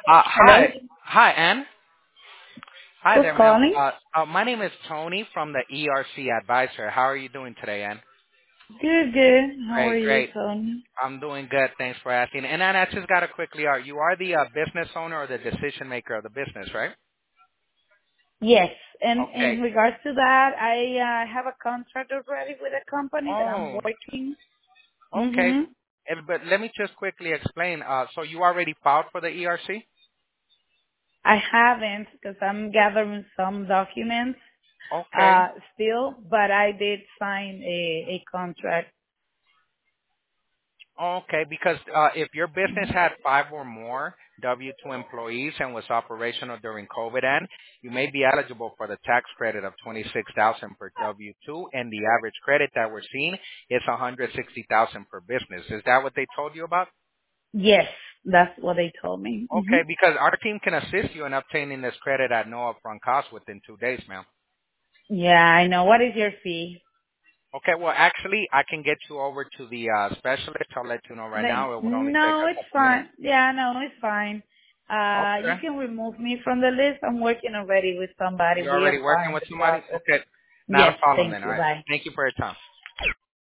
Hello? Hi, Ann. Hi Who's there, ma'am. calling? My name is Tony from the ERC Advisor. How are you doing today, Ann? Good, good. How are Great, you, great. Tony? I'm doing good. Thanks for asking. And Ann, I just got to quickly ask, you are the business owner or the decision maker of the business, right? Yes. And in Okay. regards to that, I have a contract already with a company that I'm Oh, working. okay. Mm-hmm. But let me just quickly explain. So you already filed for the ERC? I haven't because I'm gathering some documents Okay. still, but I did sign a contract. Okay, because if your business Mhm. had five or more W-2 employees and was operational during COVID, and you may be eligible for the tax credit of 26,000 per W-2, and the average credit that we're seeing is 160,000 per business. Is that what they told you about? Yes, that's what they told me. Okay, Hmm. because our team can assist you in obtaining this credit at no upfront cost within 2 days, ma'am. Yeah, I know. What is your fee? Okay, well, actually, I can get you over to the specialist. I'll let you know right now. It would only take No, a it's couple minutes. fine. Yeah, no, it's fine. You Okay. can remove me from the list. I'm working already with somebody. You're We are already working fine with the somebody? process. Okay. Not a Yes, problem thank then. All you. right. Bye. Thank you for your time.